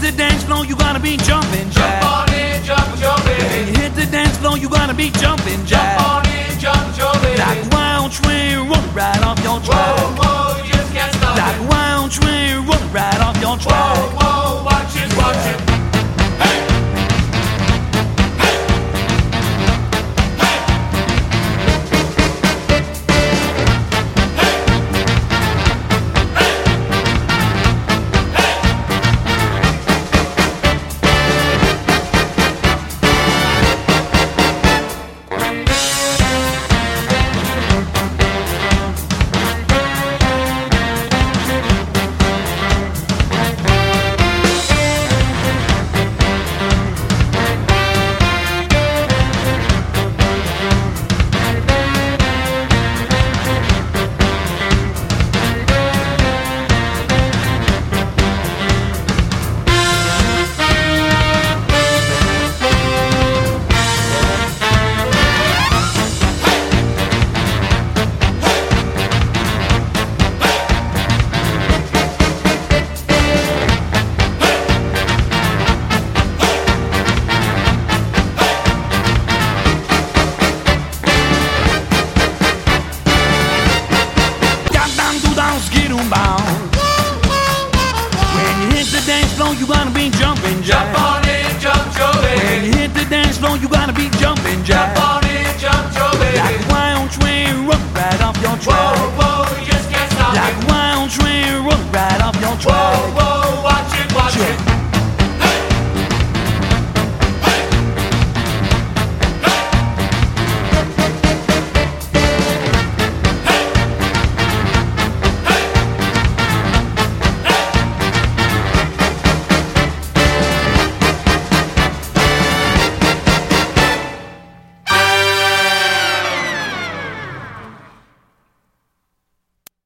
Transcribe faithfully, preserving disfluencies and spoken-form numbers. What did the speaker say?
the dance floor, you gotta be jumping jack. Jump on in, jump with your When baby. you hit the dance floor, you gotta be jumping jack. Jump on in, jump with your baby. Like a wild train rolling right off your Whoa, track. whoa, you just can't stop Like a it. wild train rolling right off your Whoa, track. whoa, watch it, watch it. Hey! Hey! Hey! When you hit the dance floor, you gotta be jumping jack. Jump on in, jump with your When baby. you hit the dance floor, you gotta be jumping jack. Jump on in, jump with your Like baby. a wild train